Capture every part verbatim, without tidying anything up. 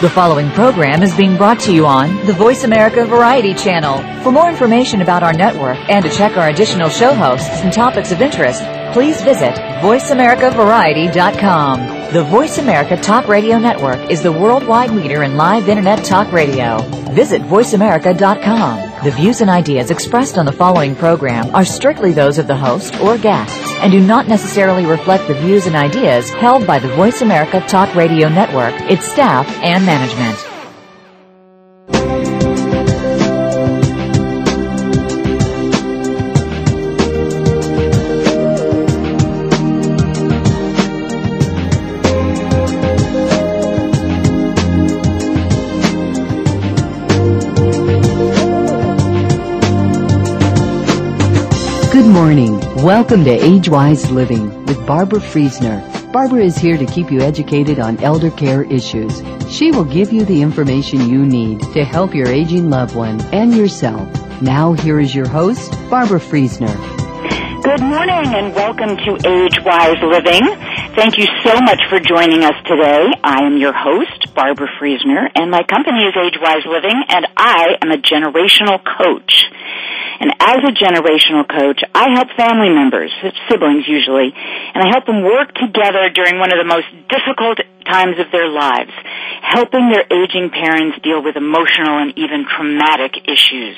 The following program is being brought to you on the Voice America Variety Channel. For more information about our network and to check our additional show hosts and topics of interest, please visit voice america variety dot com. The Voice America Talk Radio Network is the worldwide leader in live Internet talk radio. Visit voice america dot com. The views and ideas expressed on the following program are strictly those of the host or guests and do not necessarily reflect the views and ideas held by the Voice America Talk Radio Network, its staff, and management. Good morning. Welcome to Age-Wise Living with Barbara Friesner. Barbara is here to keep you educated on elder care issues. She will give you the information you need to help your aging loved one and yourself. Now, here is your host, Barbara Friesner. Good morning and welcome to Age-Wise Living. Thank you so much for joining us today. I am your host, Barbara Friesner, and my company is Age-Wise Living, and I am a generational coach. And as a generational coach, I help family members, siblings usually, and I help them work together during one of the most difficult times of their lives, helping their aging parents deal with emotional and even traumatic issues.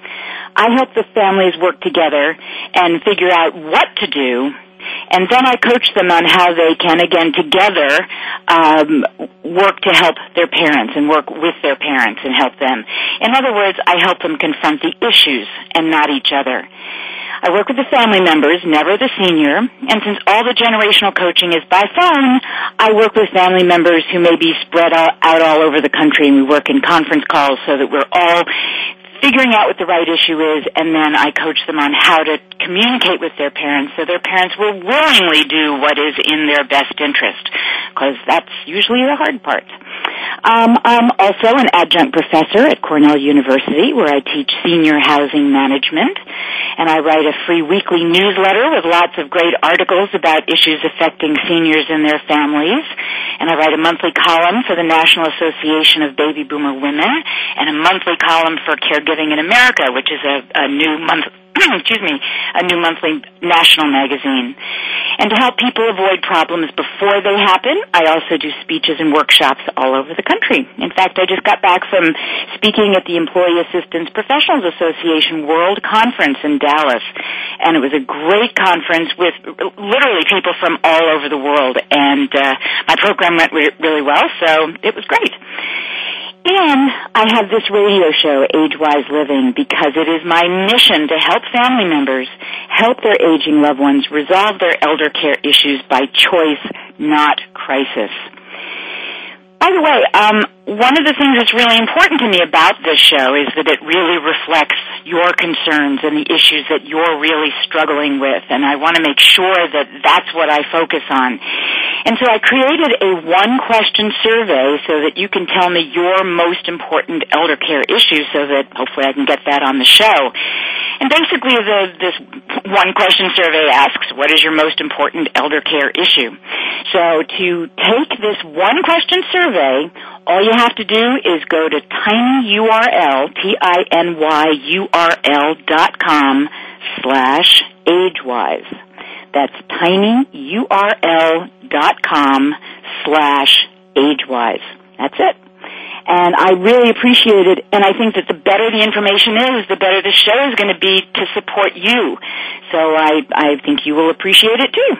I help the families work together and figure out what to do, and then I coach them on how they can, again, together, um, work to help their parents and work with their parents and help them. In other words, I help them confront the issues and not each other. I work with the family members, never the senior, and since all the generational coaching is by phone, I work with family members who may be spread out all over the country, and we work in conference calls so that we're all figuring out what the right issue is, and then I coach them on how to communicate with their parents so their parents will willingly do what is in their best interest, because that's usually the hard part. Um, I'm also an adjunct professor at Cornell University, where I teach senior housing management, and I write a free weekly newsletter with lots of great articles about issues affecting seniors and their families, and I write a monthly column for the National Association of Baby Boomer Women, and a monthly column for Caregiving in America, which is a, a new month excuse me, a new monthly national magazine. And to help people avoid problems before they happen, I also do speeches and workshops all over the country. In fact, I just got back from speaking at the Employee Assistance Professionals Association World Conference in Dallas, and it was a great conference with literally people from all over the world, and uh, my program went re- really well, so it was great. And I have this radio show, Age-Wise Living, because it is my mission to help family members help their aging loved ones resolve their elder care issues by choice, not crisis. By the way, um, one of the things that's really important to me about this show is that it really reflects your concerns and the issues that you're really struggling with, and I want to make sure that that's what I focus on. And so I created a one-question survey so that you can tell me your most important elder care issues so that hopefully I can get that on the show. And basically the, this one-question survey asks, what is your most important elder care issue? So to take this one-question survey, all you have to do is go to tinyurl, T I N Y U R L dot com slash AgeWise. That's tinyurl dot com slash AgeWise. That's it. And I really appreciate it, and I think that the better the information is, the better the show is going to be to support you. So I, I think you will appreciate it too.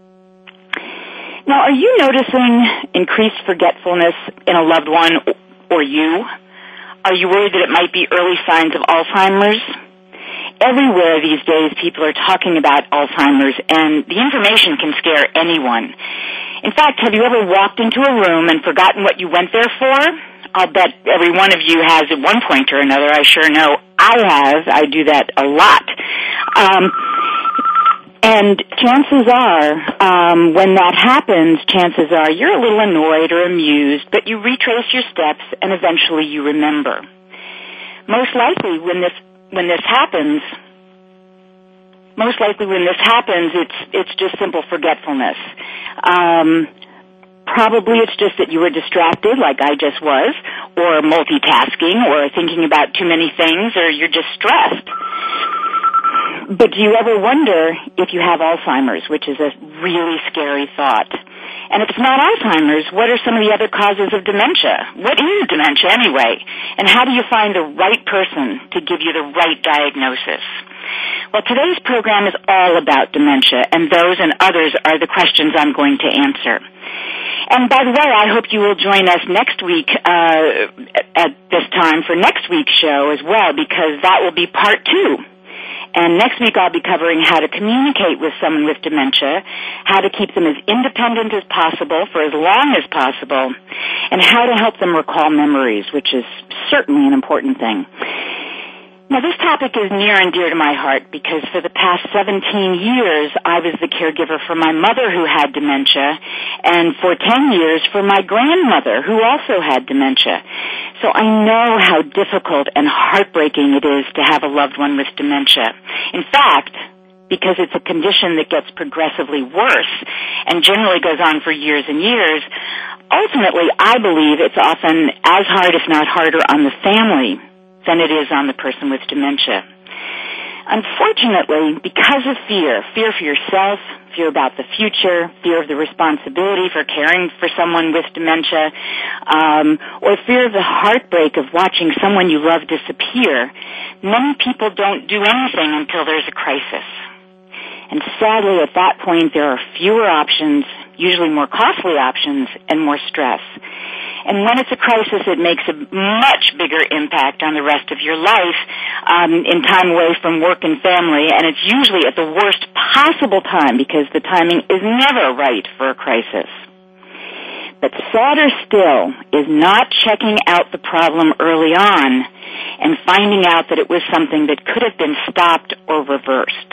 Now, are you noticing increased forgetfulness in a loved one or you? Are you worried that it might be early signs of Alzheimer's? Everywhere these days, people are talking about Alzheimer's, and the information can scare anyone. In fact, have you ever walked into a room and forgotten what you went there for? I'll bet every one of you has at one point or another. I sure know I have. I do that a lot. Um, and chances are, um, when that happens, chances are you're a little annoyed or amused, but you retrace your steps and eventually you remember. Most likely when this when this happens, most likely when this happens, it's it's just simple forgetfulness. Um, probably it's just that you were distracted like I just was, or multitasking, or thinking about too many things, or you're just stressed. But do you ever wonder if you have Alzheimer's, which is a really scary thought? And if it's not Alzheimer's, what are some of the other causes of dementia? What is dementia anyway? And how do you find the right person to give you the right diagnosis? Well, today's program is all about dementia, and those and others are the questions I'm going to answer. And by the way, I hope you will join us next week uh, at this time for next week's show as well, because that will be part two. And next week I'll be covering how to communicate with someone with dementia, how to keep them as independent as possible for as long as possible, and how to help them recall memories, which is certainly an important thing. Now, this topic is near and dear to my heart because for the past seventeen years, I was the caregiver for my mother who had dementia, and for ten years for my grandmother who also had dementia. So I know how difficult and heartbreaking it is to have a loved one with dementia. In fact, because it's a condition that gets progressively worse and generally goes on for years and years, ultimately, I believe it's often as hard, if not harder, on the family than it is on the person with dementia. Unfortunately, because of fear, fear for yourself, fear about the future, fear of the responsibility for caring for someone with dementia, um, or fear of the heartbreak of watching someone you love disappear, many people don't do anything until there's a crisis. And sadly, at that point, there are fewer options, usually more costly options, and more stress. And when it's a crisis, it makes a much bigger impact on the rest of your life um, in time away from work and family, and it's usually at the worst possible time because the timing is never right for a crisis. But sadder still is not checking out the problem early on and finding out that it was something that could have been stopped or reversed.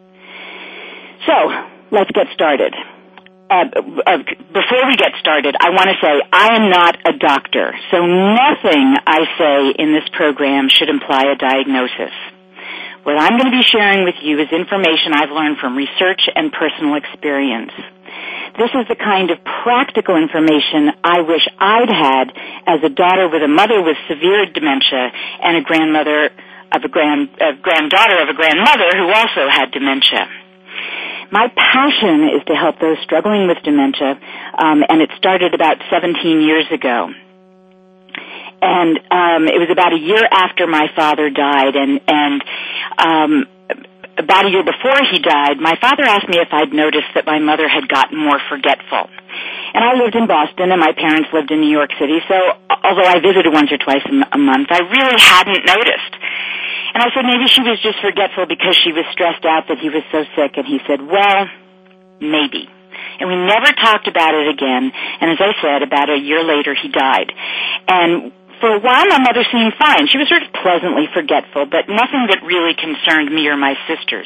So, let's get started. Uh, uh, before we get started, I want to say I am not a doctor, so nothing I say in this program should imply a diagnosis. What I'm going to be sharing with you is information I've learned from research and personal experience. This is the kind of practical information I wish I'd had as a daughter with a mother with severe dementia and a grandmother of a grand, a granddaughter of a grandmother who also had dementia. My passion is to help those struggling with dementia, um, and it started about seventeen years ago. And um, it was about a year after my father died, and, and um, about a year before he died, my father asked me if I'd noticed that my mother had gotten more forgetful. And I lived in Boston, and my parents lived in New York City, so although I visited once or twice a month, I really hadn't noticed. And I said maybe she was just forgetful because she was stressed out that he was so sick. And he said, well, maybe. And we never talked about it again. And as I said, about a year later, he died. And for a while, my mother seemed fine. She was sort of pleasantly forgetful, but nothing that really concerned me or my sisters.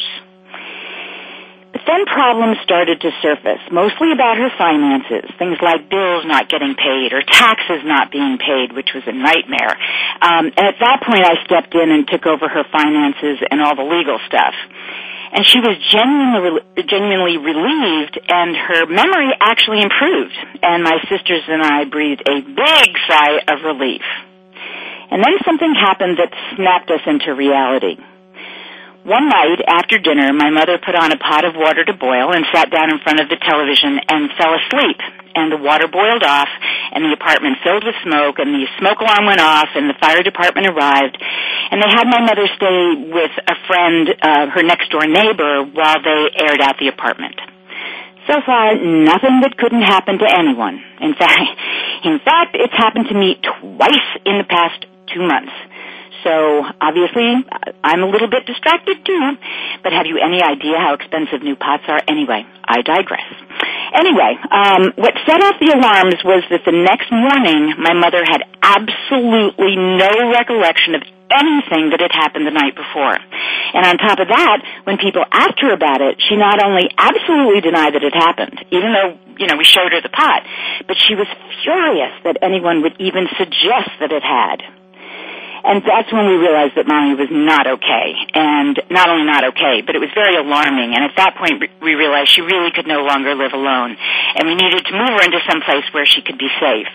But then problems started to surface, mostly about her finances, things like bills not getting paid or taxes not being paid, which was a nightmare. Um, and at that point, I stepped in and took over her finances and all the legal stuff. And she was genuinely, genuinely relieved, and her memory actually improved. And my sisters and I breathed a big sigh of relief. And then something happened that snapped us into reality. One night after dinner, my mother put on a pot of water to boil and sat down in front of the television and fell asleep. And the water boiled off, and the apartment filled with smoke, and the smoke alarm went off, and the fire department arrived. And they had my mother stay with a friend, uh, her next-door neighbor, while they aired out the apartment. So far, nothing that couldn't happen to anyone. In fact, in fact, it's happened to me twice in the past two months. So, obviously, I'm a little bit distracted, too. But have you any idea how expensive new pots are? Anyway, I digress. Anyway, um, what set off the alarms was that the next morning, my mother had absolutely no recollection of anything that had happened the night before. And on top of that, when people asked her about it, she not only absolutely denied that it happened, even though, you know, we showed her the pot, but she was furious that anyone would even suggest that it had. And that's when we realized that Mommy was not okay. And not only not okay, but it was very alarming. And at that point, we realized she really could no longer live alone. And we needed to move her into some place where she could be safe.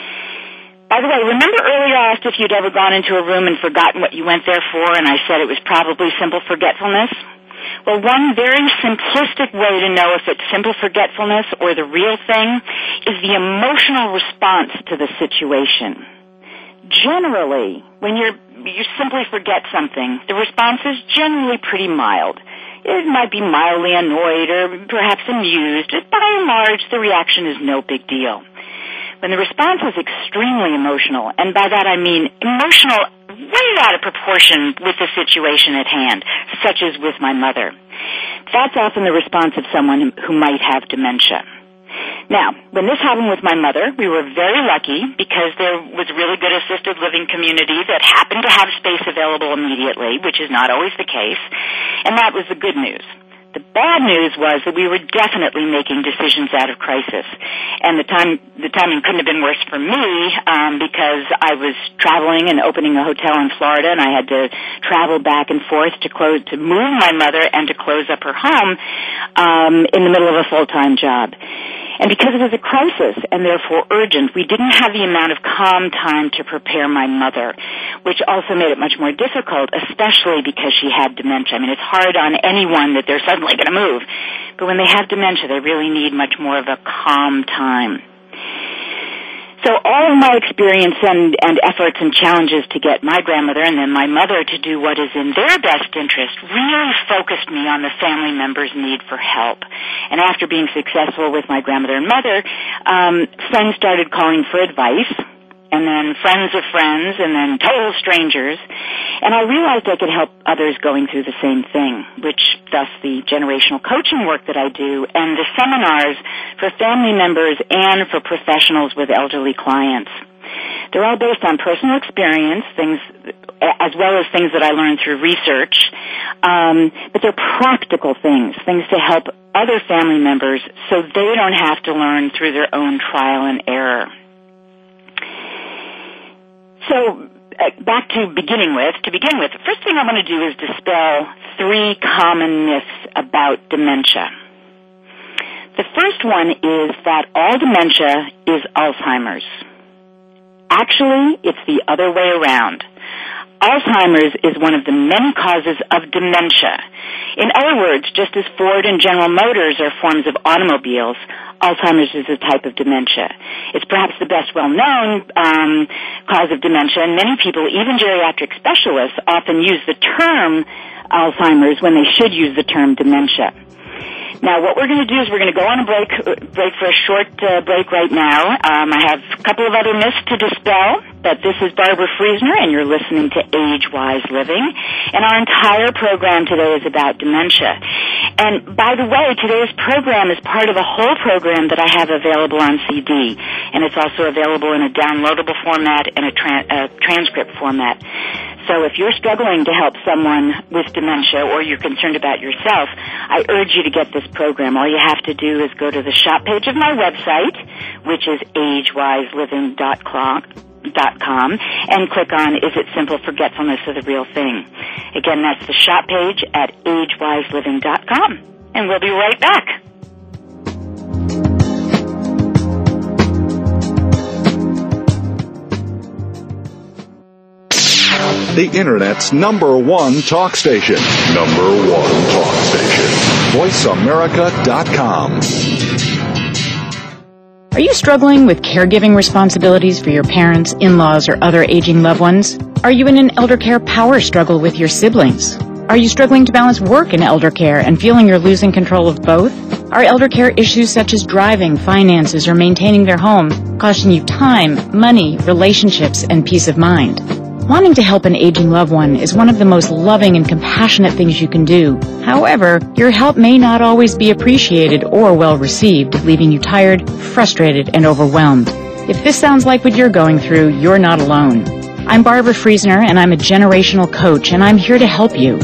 By the way, remember earlier I asked if you'd ever gone into a room and forgotten what you went there for, and I said it was probably simple forgetfulness? Well, one very simplistic way to know if it's simple forgetfulness or the real thing is the emotional response to the situation. Generally, when you're, you simply forget something, the response is generally pretty mild. It might be mildly annoyed or perhaps amused. By and large, the reaction is no big deal. When the response is extremely emotional, and by that I mean emotional way out of proportion with the situation at hand, such as with my mother, that's often the response of someone who might have dementia. Now, when this happened with my mother, we were very lucky because there was a really good assisted living community that happened to have space available immediately, which is not always the case, and that was the good news. The bad news was that we were definitely making decisions out of crisis, and the time the timing couldn't have been worse for me um, because I was traveling and opening a hotel in Florida, and I had to travel back and forth to close to move my mother and to close up her home um, in the middle of a full-time job. And because it was a crisis and therefore urgent, we didn't have the amount of calm time to prepare my mother, which also made it much more difficult, especially because she had dementia. I mean, it's hard on anyone that they're suddenly going to move. But when they have dementia, they really need much more of a calm time. So all of my experience and, and efforts and challenges to get my grandmother and then my mother to do what is in their best interest really focused me on the family member's need for help. And after being successful with my grandmother and mother, um, friends started calling for advice, and then friends of friends, and then total strangers. And I realized I could help others going through the same thing, which thus the generational coaching work that I do and the seminars for family members and for professionals with elderly clients. They're all based on personal experience, things as well as things that I learned through research, um, but they're practical things, things to help other family members so they don't have to learn through their own trial and error. So, uh, back to beginning with, to begin with, the first thing I want to do is dispel three common myths about dementia. The first one is that all dementia is Alzheimer's. Actually, it's the other way around. Alzheimer's is one of the many causes of dementia. In other words, just as Ford and General Motors are forms of automobiles, Alzheimer's is a type of dementia. It's perhaps the best well-known um, cause of dementia, and many people, even geriatric specialists, often use the term Alzheimer's when they should use the term dementia. Now, what we're going to do is we're going to go on a break, break for a short uh, break right now. Um, I have a couple of other myths to dispel, but this is Barbara Friesner, and you're listening to Age-Wise Living. And our entire program today is about dementia. And by the way, today's program is part of a whole program that I have available on C D, and it's also available in a downloadable format and a, tra- a transcript format. So if you're struggling to help someone with dementia or you're concerned about yourself, I urge you to get this program. All you have to do is go to the shop page of my website, which is age wise living dot com, and click on Is It Simple Forgetfulness or the Real Thing? Again, that's the shop page at age wise living dot com. And we'll be right back. The Internet's number one talk station. Number one talk station. voice america dot com. Are you struggling with caregiving responsibilities for your parents, in-laws, or other aging loved ones? Are you in an elder care power struggle with your siblings? Are you struggling to balance work and elder care and feeling you're losing control of both? Are elder care issues such as driving, finances, or maintaining their home costing you time, money, relationships, and peace of mind? Wanting to help an aging loved one is one of the most loving and compassionate things you can do. However, your help may not always be appreciated or well received, leaving you tired, frustrated, and overwhelmed. If this sounds like what you're going through, you're not alone. I'm Barbara Friesner, and I'm a generational coach, and I'm here to help you.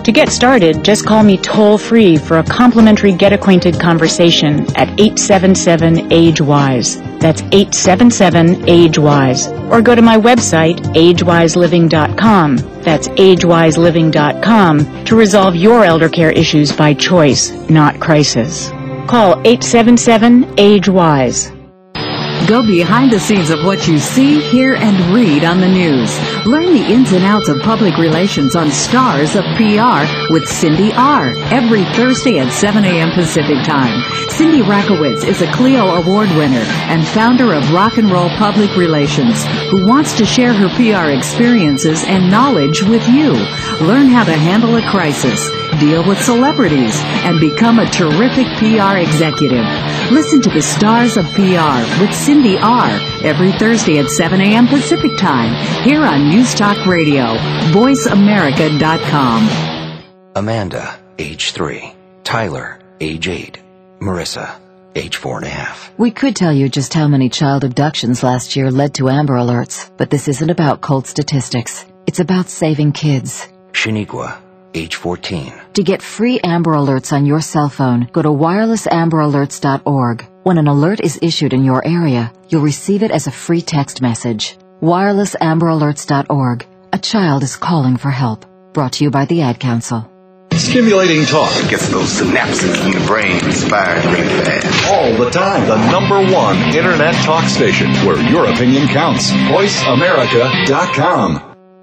To get started, just call me toll-free for a complimentary get-acquainted conversation at eight seven seven, age wise. That's eight seven seven, age wise. Or go to my website, age wise living dot com. That's age wise living dot com to resolve your elder care issues by choice, not crisis. Call eight seven seven, age wise. Go behind the scenes of what you see, hear, and read on the news. Learn the ins and outs of public relations on Stars of P R with Cindy R. every Thursday at seven a.m. Pacific Time. Cindy Rakowitz is a Clio Award winner and founder of Rock and Roll Public Relations, who wants to share her P R experiences and knowledge with you. Learn how to handle a crisis, deal with celebrities, and become a terrific P R executive. Listen to the Stars of P R with Cindy R. every Thursday at seven a.m. Pacific Time here on News Talk Radio, voice america dot com. Amanda, age three. Tyler, age eight. Marissa, age four and a half. We could tell you just how many child abductions last year led to Amber Alerts, but this isn't about cold statistics. It's about saving kids. Shaniqua, age fourteen. To get free Amber Alerts on your cell phone, go to wireless amber alerts dot org. When an alert is issued in your area, you'll receive it as a free text message. wireless amber alerts dot org. A child is calling for help. Brought to you by the Ad Council. Stimulating talk. It gets those synapses in the brain inspired really fast. All the time. The number one Internet talk station where your opinion counts. voice america dot com.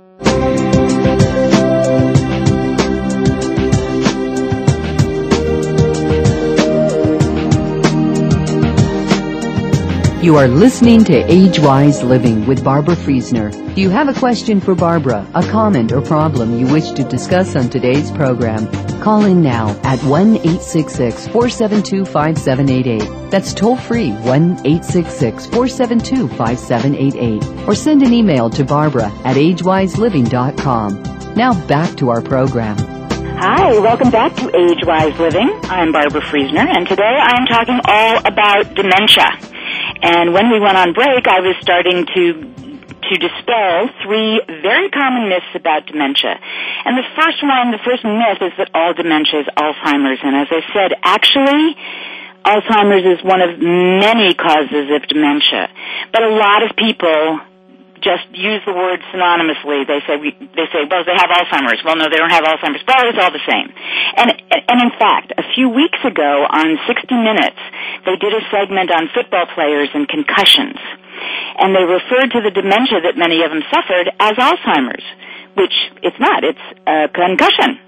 You are listening to Age-Wise Living with Barbara Friesner. Do you have a question for Barbara, a comment or problem you wish to discuss on today's program? Call in now at one eight six six, four seven two, five seven eight eight. That's toll free, one eight six six, four seven two, five seven eight eight. Or send an email to Barbara at age wise living dot com. Now back to our program. Hi, welcome back to Age Wise Living. I'm Barbara Friesner, and today I'm talking all about dementia. And when we went on break, I was starting to to dispel three very common myths about dementia. And the first one, the first myth is that all dementia is Alzheimer's. And as I said, actually, Alzheimer's is one of many causes of dementia. But a lot of people just use the word synonymously. They say, we, they say, well, they have Alzheimer's. Well, no, they don't have Alzheimer's. Well, it's all the same. And, and in fact, a few weeks ago on sixty minutes, they did a segment on football players and concussions. And they referred to the dementia that many of them suffered as Alzheimer's, which it's not. It's a concussion.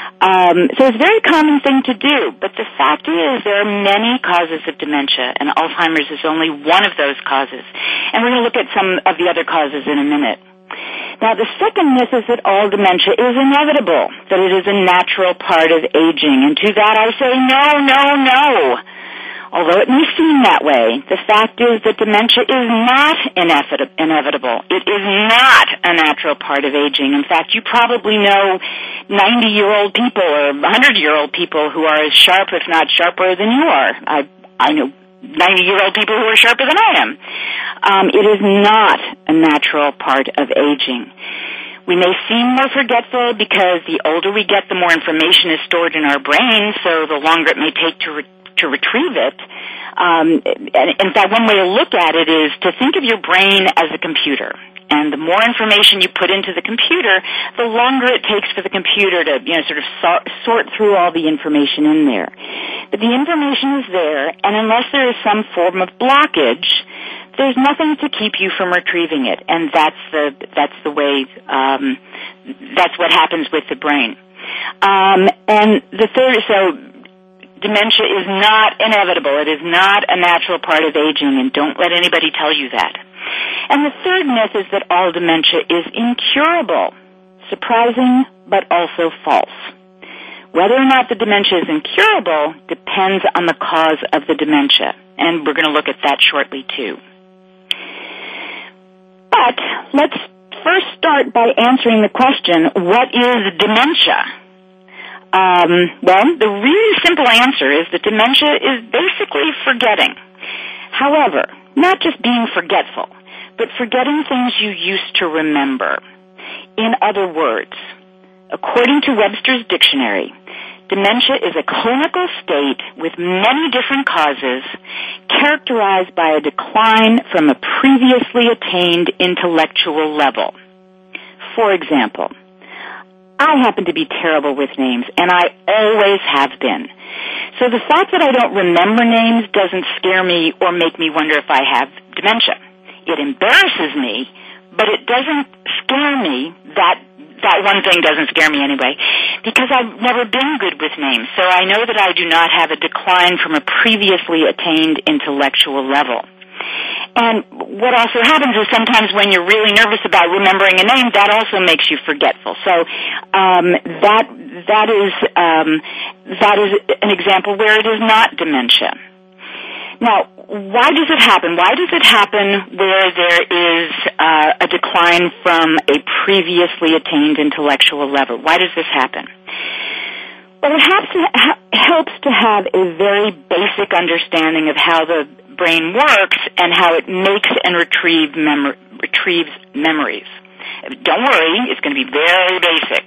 Um, so it's a very common thing to do, but the fact is there are many causes of dementia, and Alzheimer's is only one of those causes. And we're going to look at some of the other causes in a minute. Now, the second myth is that all dementia is inevitable, that it is a natural part of aging. And to that I say, no, no, no. Although it may seem that way, the fact is that dementia is not inevitable. It is not a natural part of aging. In fact, you probably know ninety-year-old people or one hundred-year-old people who are as sharp, if not sharper, than you are. I I know ninety-year-old people who are sharper than I am. Um, it is not a natural part of aging. We may seem more forgetful because the older we get, the more information is stored in our brain, so the longer it may take to re- to retrieve it. Um, and in fact, one way to look at it is to think of your brain as a computer. And the more information you put into the computer, the longer it takes for the computer to, you know, sort of sort, sort through all the information in there. But the information is there, and unless there is some form of blockage, there's nothing to keep you from retrieving it. And that's the that's the way um, that's what happens with the brain. Um, and the third, so. Dementia is not inevitable. It is not a natural part of aging, and don't let anybody tell you that. And the third myth is that all dementia is incurable. Surprising, but also false. Whether or not the dementia is incurable depends on the cause of the dementia, and we're going to look at that shortly, too. But let's first start by answering the question, what is dementia? Um, well, the really simple answer is that dementia is basically forgetting. However, not just being forgetful, but forgetting things you used to remember. In other words, According to Webster's Dictionary, dementia is a clinical state with many different causes characterized by a decline from a previously attained intellectual level. For example, I happen to be terrible with names, and I always have been. So the fact that I don't remember names doesn't scare me or make me wonder if I have dementia. It embarrasses me, but it doesn't scare me. That that one thing doesn't scare me anyway, because I've never been good with names, so I know that I do not have a decline from a previously attained intellectual level. And what also happens is sometimes when you're really nervous about remembering a name, that also makes you forgetful. So um, that that is um, that is an example where it is not dementia. Now, why does it happen? Why does it happen where there is uh, a decline from a previously attained intellectual level? Why does this happen? Well, it has to ha- helps to have a very basic understanding of how the brain works and how it makes and retrieve mem- retrieves memories. Don't worry, it's going to be very basic.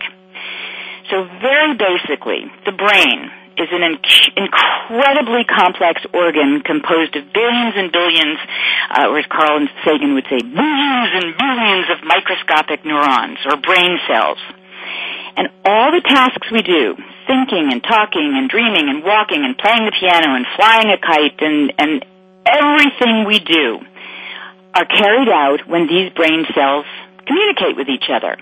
So very basically, the brain is an inc- incredibly complex organ composed of billions and billions, uh, or as Carl Sagan would say, billions and billions of microscopic neurons or brain cells. And all the tasks we do, thinking and talking and dreaming and walking and playing the piano and flying a kite and, and everything we do are carried out when these brain cells communicate with each other.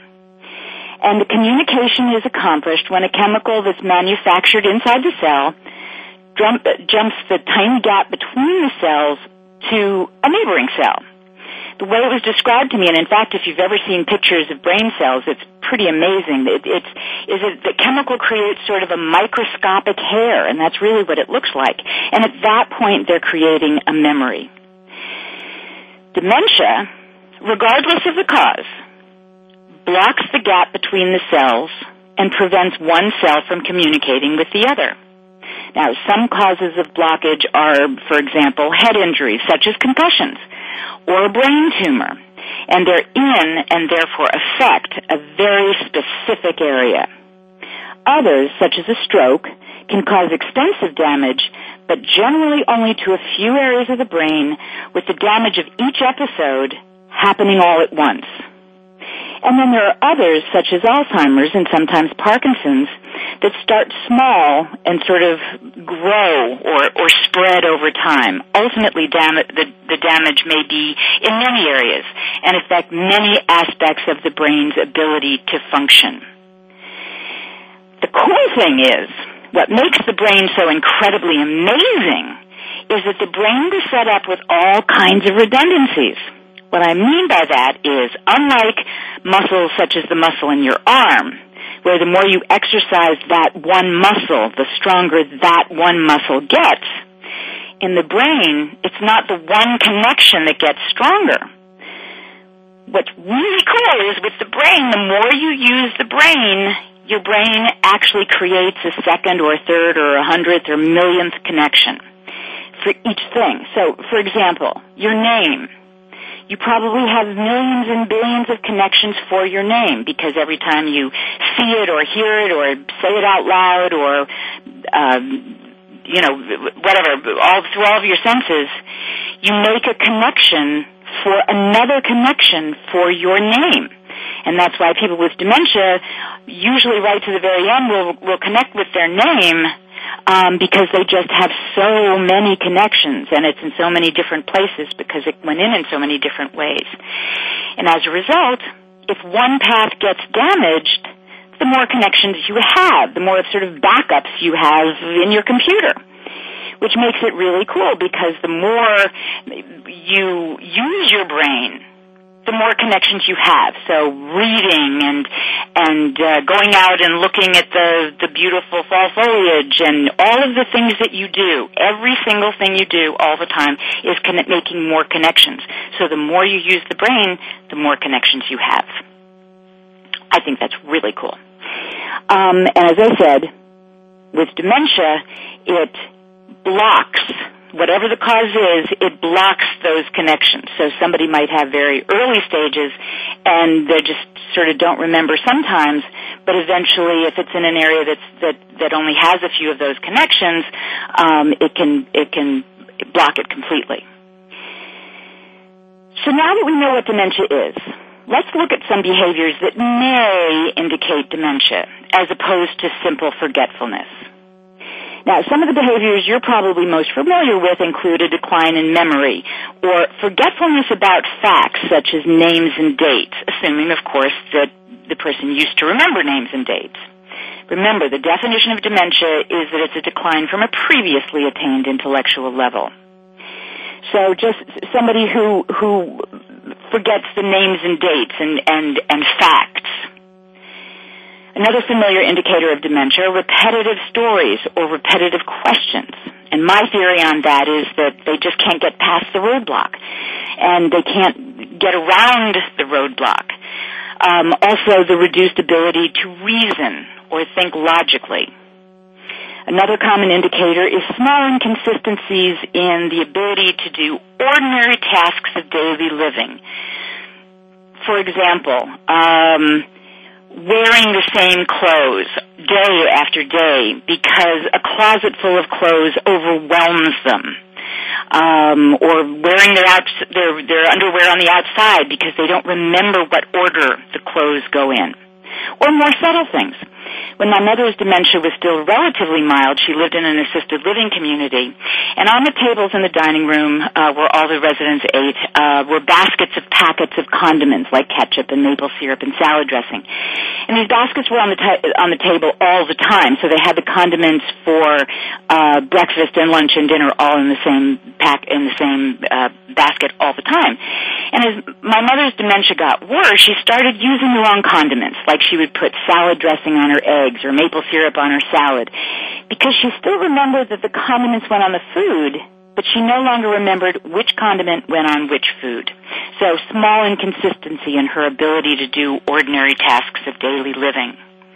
And the communication is accomplished when a chemical that's manufactured inside the cell jump, jumps the tiny gap between the cells to a neighboring cell. The way it was described to me, and in fact, if you've ever seen pictures of brain cells, it's pretty amazing. It, it's is it the chemical creates sort of a microscopic hair, and that's really what it looks like. And at that point, they're creating a memory. Dementia, regardless of the cause, blocks the gap between the cells and prevents one cell from communicating with the other. Now, some causes of blockage are, for example, head injuries, such as concussions, or a brain tumor, and they're in and therefore affect a very specific area. Others, such as a stroke, can cause extensive damage, but generally only to a few areas of the brain, with the damage of each episode happening all at once. And then there are others, such as Alzheimer's and sometimes Parkinson's, that start small and sort of grow or, or spread over time. Ultimately, dam- the, the damage may be in many areas and affect many aspects of the brain's ability to function. The cool thing is, what makes the brain so incredibly amazing is that the brain is set up with all kinds of redundancies. What I mean by that is, unlike muscles such as the muscle in your arm, where the more you exercise that one muscle, the stronger that one muscle gets, in the brain, it's not the one connection that gets stronger. What's really cool is with the brain, the more you use the brain, your brain actually creates a second or a third or a hundredth or millionth connection for each thing. So, for example, your name. You probably have millions and billions of connections for your name because every time you see it or hear it or say it out loud or, um, you know, whatever, all through all of your senses, you make a connection for another connection for your name. And that's why people with dementia usually right to the very end will, will connect with their name Um, because they just have so many connections, and it's in so many different places because it went in in so many different ways. And as a result, if one path gets damaged, the more connections you have, the more sort of backups you have in your computer, which makes it really cool because the more you use your brain, the more connections you have. So reading and and uh, going out and looking at the, the beautiful fall foliage and all of the things that you do, every single thing you do all the time is con- making more connections. So the more you use the brain, the more connections you have. I think that's really cool. Um, and as I said, with dementia, it blocks whatever the cause is, it blocks those connections. So somebody might have very early stages and they just sort of don't remember sometimes, but eventually, if it's in an area that's, that, that only has a few of those connections, um, it can, it can block it completely. So now that we know what dementia is, let's look at some behaviors that may indicate dementia, as opposed to simple forgetfulness. Now, some of the behaviors you're probably most familiar with include a decline in memory, or forgetfulness about facts such as names and dates, assuming, of course, that the person used to remember names and dates. Remember, the definition of dementia is that it's a decline from a previously attained intellectual level. So just somebody who who forgets the names and dates and, and, and facts. Another familiar indicator of dementia are repetitive stories or repetitive questions. And my theory on that is that they just can't get past the roadblock, and they can't get around the roadblock. Um, also, the reduced ability to reason or think logically. Another common indicator is small inconsistencies in the ability to do ordinary tasks of daily living. For example, um, wearing the same clothes day after day because a closet full of clothes overwhelms them. Um, or wearing their, out, their, their underwear on the outside because they don't remember what order the clothes go in. Or more subtle things. When my mother's dementia was still relatively mild, she lived in an assisted living community, and on the tables in the dining room uh, where all the residents ate uh, were baskets of packets of condiments like ketchup and maple syrup and salad dressing. And these baskets were on the ta- on the table all the time, so they had the condiments for uh, breakfast and lunch and dinner all in the same pack in the same uh, basket all the time. And as my mother's dementia got worse, she started using the wrong condiments, like she would put salad dressing on her eggs or maple syrup on her salad, because she still remembered that the condiments went on the food, but she no longer remembered which condiment went on which food. So small inconsistency in her ability to do ordinary tasks of daily living.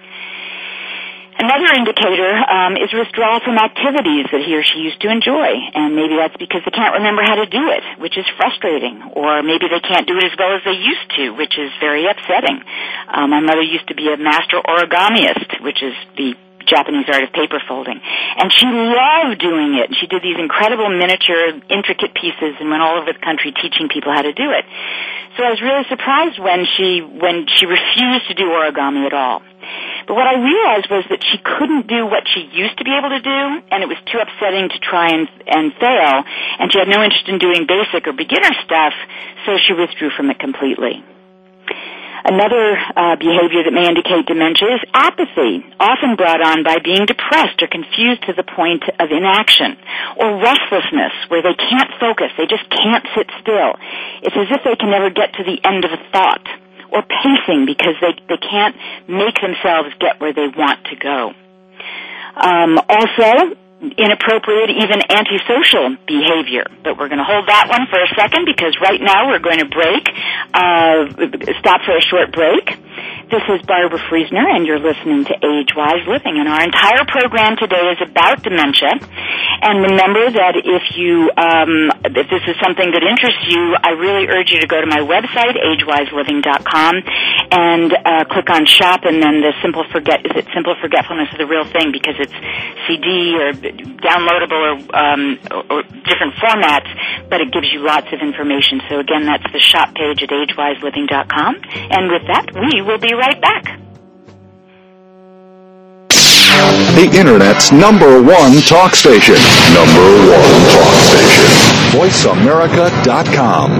Another indicator um, is withdrawal from activities that he or she used to enjoy, and maybe that's because they can't remember how to do it, which is frustrating, or maybe they can't do it as well as they used to, which is very upsetting. Uh, my mother used to be a master origamiist, which is the Japanese art of paper folding, and she loved doing it. She did these incredible miniature, intricate pieces and went all over the country teaching people how to do it. So I was really surprised when she when she refused to do origami at all. But what I realized was that she couldn't do what she used to be able to do, and it was too upsetting to try and, and fail, and she had no interest in doing basic or beginner stuff, so she withdrew from it completely. Another uh, behavior that may indicate dementia is apathy, often brought on by being depressed or confused to the point of inaction, or restlessness, where they can't focus, they just can't sit still. It's as if they can never get to the end of a thought, or pacing because they, they can't make themselves get where they want to go. Um, also, inappropriate, even antisocial behavior. But we're going to hold that one for a second because right now we're going to break, uh, stop for a short break. This is Barbara Friesner, and you're listening to Age-Wise Living, and our entire program today is about dementia. And remember that if you, um, if this is something that interests you, I really urge you to go to my website, age wise living dot com, and uh, click on Shop, and then the Simple Forget is it Simple Forgetfulness of the Real Thing, because it's C D or downloadable or, um, or, or different formats, but it gives you lots of information. So again, that's the Shop page at age wise living dot com. And with that, we will be right back. The Internet's number one talk station. Number one talk station. voice america dot com.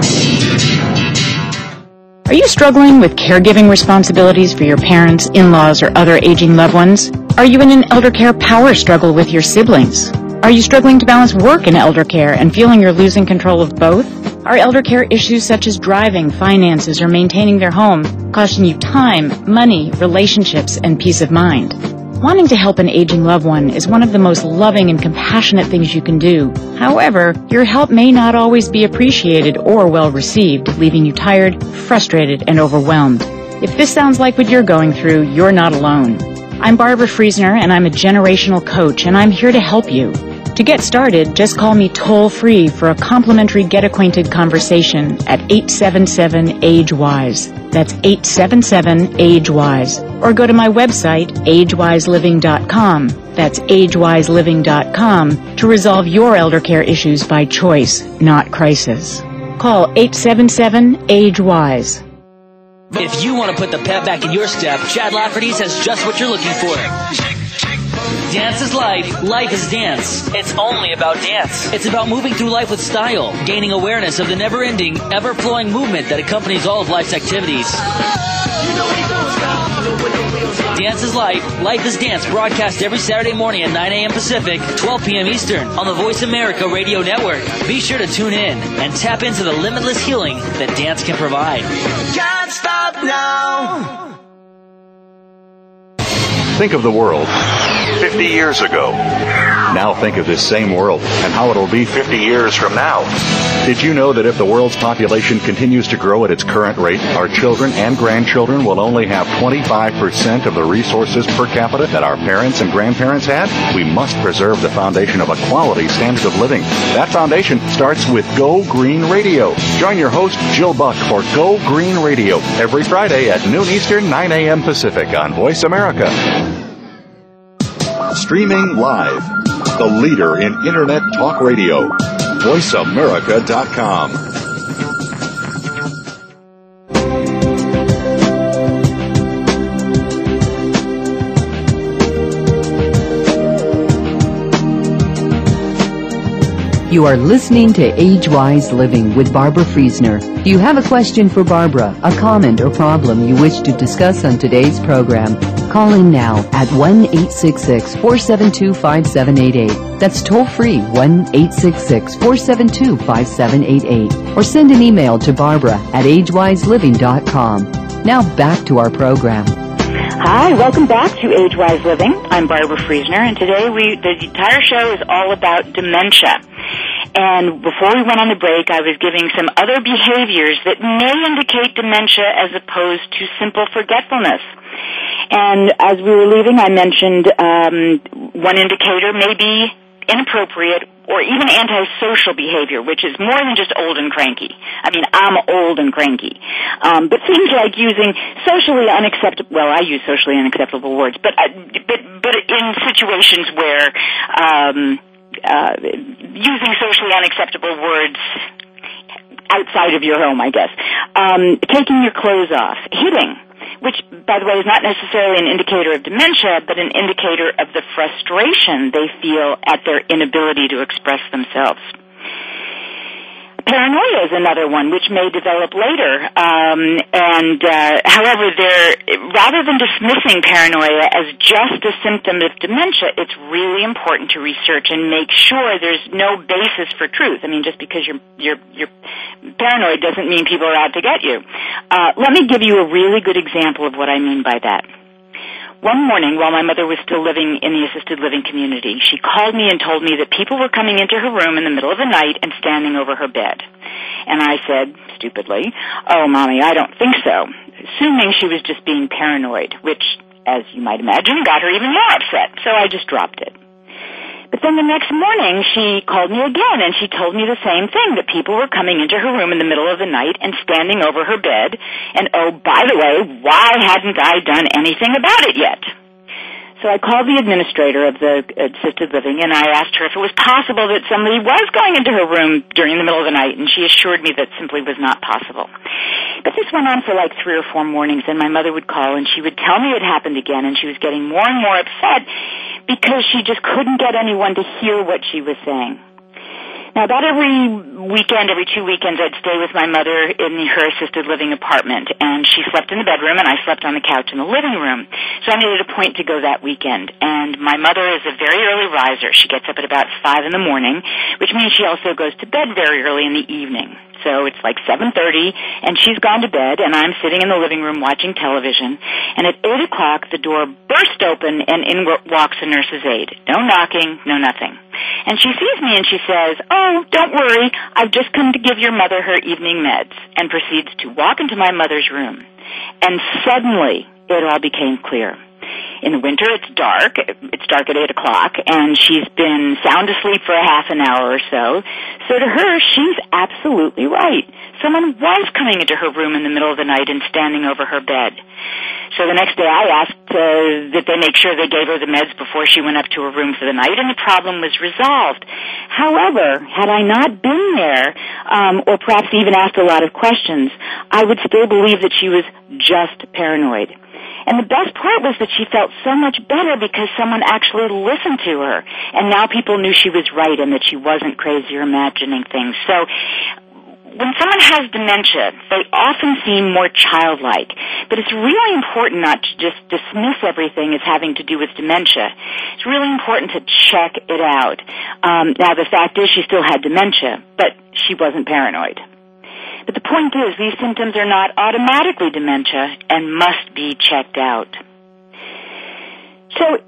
Are you struggling with caregiving responsibilities for your parents, in-laws, or other aging loved ones? Are you in an elder care power struggle with your siblings? Are you struggling to balance work and elder care and feeling you're losing control of both? Are elder care issues such as driving, finances, or maintaining their home costing you time, money, relationships, and peace of mind? Wanting to help an aging loved one is one of the most loving and compassionate things you can do. However, your help may not always be appreciated or well received, leaving you tired, frustrated, and overwhelmed. If this sounds like what you're going through, you're not alone. I'm Barbara Friesner, and I'm a generational coach, and I'm here to help you. To get started, just call me toll-free for a complimentary get-acquainted conversation at eight seven seven, A G E-W I S E. That's eight seven seven, age wise. Or go to my website, age wise living dot com. That's age wise living dot com to resolve your elder care issues by choice, not crisis. Call eight seven seven, age wise. If you want to put the pep back in your step, Chad Lafferty's has just what you're looking for. Dance is life, life is dance. It's only about dance. It's about moving through life with style, gaining awareness of the never-ending, ever-flowing movement that accompanies all of life's activities. Dance is life, life is dance, broadcast every Saturday morning at nine a.m. Pacific, twelve p.m. Eastern on the Voice America Radio Network. Be sure to tune in and tap into the limitless healing that dance can provide. Can't stop now. Think of the world fifty years ago. Now think of this same world and how it'll be fifty years from now. Did you know that if the world's population continues to grow at its current rate, our children and grandchildren will only have twenty-five percent of the resources per capita that our parents and grandparents had? We must preserve the foundation of a quality standard of living. That foundation starts with Go Green Radio. Join your host, Jill Buck, for Go Green Radio every Friday at noon Eastern, nine a.m. Pacific on Voice America. Streaming live, the leader in Internet talk radio, voice america dot com. You are listening to Age Wise Living with Barbara Friesner. Do you have a question for Barbara, a comment or problem you wish to discuss on today's program? Call in now at one eight six six, four seven two, five seven eight eight. That's toll free, one eight six six, four seven two, five seven eight eight. Or send an email to Barbara at age wise living dot com. Now back to our program. Hi, welcome back to Age Wise Living. I'm Barbara Friesner, and today we the entire show is all about dementia. And before we went on the break, I was giving some other behaviors that may indicate dementia as opposed to simple forgetfulness. And as we were leaving, I mentioned um, one indicator may be inappropriate or even antisocial behavior, which is more than just old and cranky. I mean, I'm old and cranky. Um, but things like using socially unacceptable, well, I use socially unacceptable words, but uh, but but in situations where um, uh, using socially unacceptable words outside of your home, I guess, um, taking your clothes off, hitting, which, by the way, is not necessarily an indicator of dementia, but an indicator of the frustration they feel at their inability to express themselves. Paranoia is another one, which may develop later. Um, and, uh, however, they're, rather than dismissing paranoia as just a symptom of dementia, it's really important to research and make sure there's no basis for truth. I mean, just because you're, you're, you're paranoid doesn't mean people are out to get you. Uh, let me give you a really good example of what I mean by that. One morning, while my mother was still living in the assisted living community, she called me and told me that people were coming into her room in the middle of the night and standing over her bed. And I said, stupidly, "Oh, Mommy, I don't think so," assuming she was just being paranoid, which, as you might imagine, got her even more upset, so I just dropped it. But then the next morning, she called me again, and she told me the same thing, that people were coming into her room in the middle of the night and standing over her bed, and oh, by the way, why hadn't I done anything about it yet? So I called the administrator of the assisted living, and I asked her if it was possible that somebody was going into her room during the middle of the night, and she assured me that simply was not possible. But this went on for like three or four mornings, and my mother would call, and she would tell me it happened again, and she was getting more and more upset because she just couldn't get anyone to hear what she was saying. Now, about every weekend, every two weekends, I'd stay with my mother in her assisted living apartment, and she slept in the bedroom, and I slept on the couch in the living room. So I needed a point to go that weekend, and my mother is a very early riser. She gets up at about five in the morning, which means she also goes to bed very early in the evening. So it's like seven thirty, and she's gone to bed, and I'm sitting in the living room watching television. And at eight o'clock, the door burst open, and in walks a nurse's aide. No knocking, no nothing. And she sees me, and she says, "Oh, don't worry, I've just come to give your mother her evening meds," and proceeds to walk into my mother's room. And suddenly, it all became clear. In the winter, it's dark. It's dark at eight o'clock, and she's been sound asleep for a half an hour or so. So to her, she's absolutely right. Someone was coming into her room in the middle of the night and standing over her bed. So the next day I asked uh, that they make sure they gave her the meds before she went up to her room for the night, and the problem was resolved. However, had I not been there, um, or perhaps even asked a lot of questions, I would still believe that she was just paranoid. And the best part was that she felt so much better because someone actually listened to her, and now people knew she was right and that she wasn't crazy or imagining things. So when someone has dementia, they often seem more childlike, but it's really important not to just dismiss everything as having to do with dementia. It's really important to check it out. Um, now, the fact is she still had dementia, but she wasn't paranoid. But the point is, these symptoms are not automatically dementia and must be checked out. So,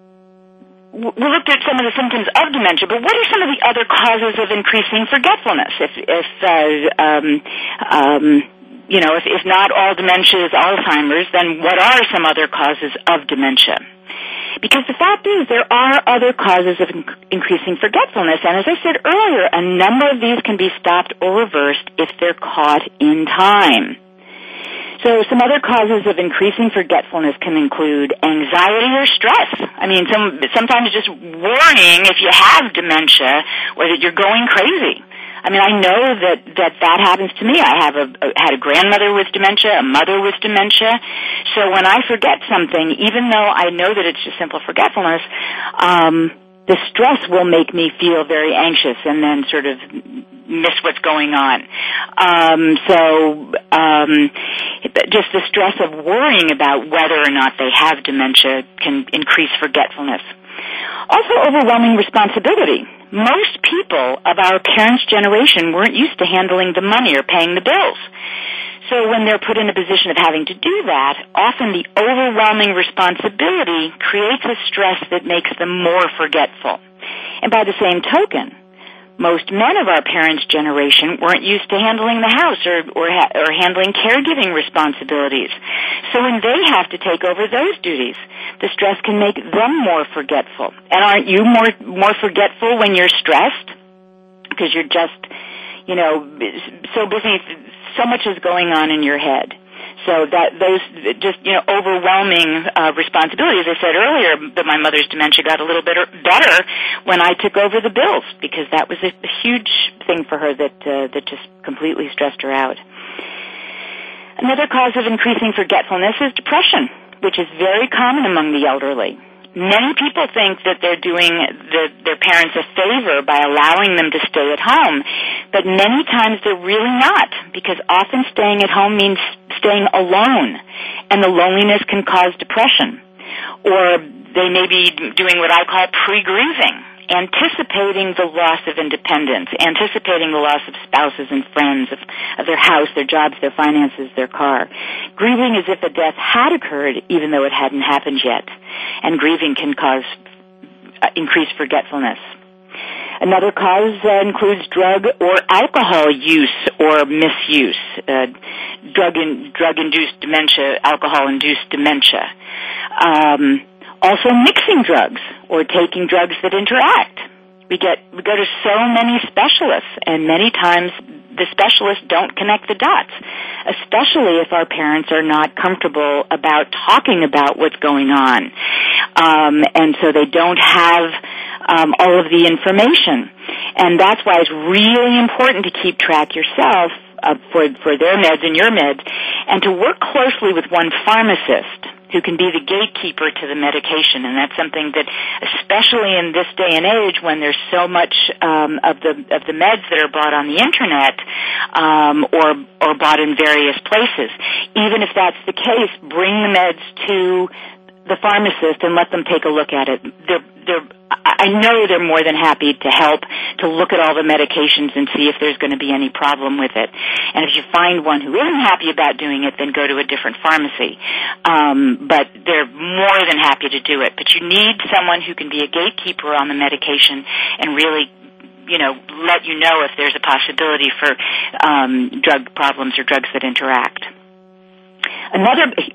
we looked at some of the symptoms of dementia, but what are some of the other causes of increasing forgetfulness? If, if uh, um, um, you know, if, if not all dementia is Alzheimer's, then what are some other causes of dementia? Because the fact is, there are other causes of in- increasing forgetfulness, and as I said earlier, a number of these can be stopped or reversed if they're caught in time. So some other causes of increasing forgetfulness can include anxiety or stress. I mean, some, sometimes just worrying if you have dementia or that you're going crazy. I mean, I know that that, that happens to me. I have a, a had a grandmother with dementia, a mother with dementia. So when I forget something, even though I know that it's just simple forgetfulness, um, the stress will make me feel very anxious and then sort of miss what's going on. Um, so um, just the stress of worrying about whether or not they have dementia can increase forgetfulness. Also, overwhelming responsibility. Most people of our parents' generation weren't used to handling the money or paying the bills. So when they're put in a position of having to do that, often the overwhelming responsibility creates a stress that makes them more forgetful. And by the same token, most men of our parents' generation weren't used to handling the house or or, ha- or handling caregiving responsibilities. So when they have to take over those duties, the stress can make them more forgetful. And aren't you more more forgetful when you're stressed? Because you're just, you know, so busy, so much is going on in your head. So that those just, you know, overwhelming uh, responsibilities. I said earlier that my mother's dementia got a little bit better when I took over the bills, because that was a, a huge thing for her that uh, that just completely stressed her out. Another cause of increasing forgetfulness is depression, which is very common among the elderly. Many people think that they're doing the, their parents a favor by allowing them to stay at home, but many times they're really not, because often staying at home means staying alone, and the loneliness can cause depression. Or they may be doing what I call pre-grieving, anticipating the loss of independence, anticipating the loss of spouses and friends, of, of their house, their jobs, their finances, their car. Grieving as if a death had occurred, even though it hadn't happened yet. And grieving can cause uh, increased forgetfulness. Another cause uh, includes drug or alcohol use or misuse, uh, drug in, drug-induced dementia, alcohol-induced dementia. Um, also mixing drugs or taking drugs that interact. We get we go to so many specialists, and many times the specialists don't connect the dots, especially if our parents are not comfortable about talking about what's going on. Um, and so they don't have um, all of the information. And that's why it's really important to keep track yourself uh, for, for their meds and your meds, and to work closely with one pharmacist who can be the gatekeeper to the medication. And that's something that, especially in this day and age when there's so much um, of the of the meds that are bought on the internet um, or or bought in various places, even if that's the case, bring the meds to the pharmacist and let them take a look at it. They're, they're, I know they're more than happy to help to look at all the medications and see if there's going to be any problem with it. And if you find one who isn't happy about doing it, then go to a different pharmacy. Um, but they're more than happy to do it. But you need someone who can be a gatekeeper on the medication and really, you know, let you know if there's a possibility for um, drug problems or drugs that interact. Another huge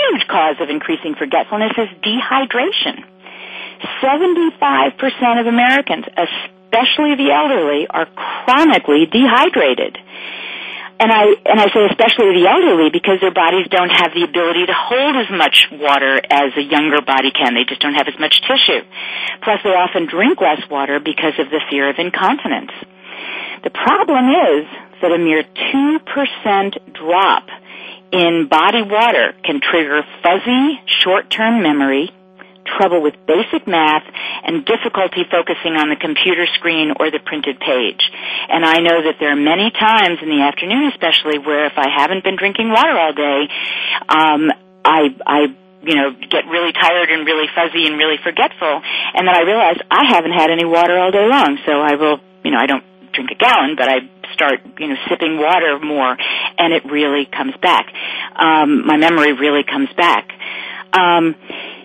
huge cause of increasing forgetfulness is dehydration. seventy-five percent of Americans, especially the elderly, are chronically dehydrated. And I, and I say especially the elderly because their bodies don't have the ability to hold as much water as a younger body can. They just don't have as much tissue. Plus, they often drink less water because of the fear of incontinence. The problem is that a mere two percent drop in body water can trigger fuzzy, short-term memory, trouble with basic math, and difficulty focusing on the computer screen or the printed page. And I know that there are many times in the afternoon especially where if I haven't been drinking water all day, um, I, I, you know, get really tired and really fuzzy and really forgetful, and then I realize I haven't had any water all day long, so I will, you know, I don't drink a gallon, but I start, you know, sipping water more, and it really comes back. Um, my memory really comes back. Um,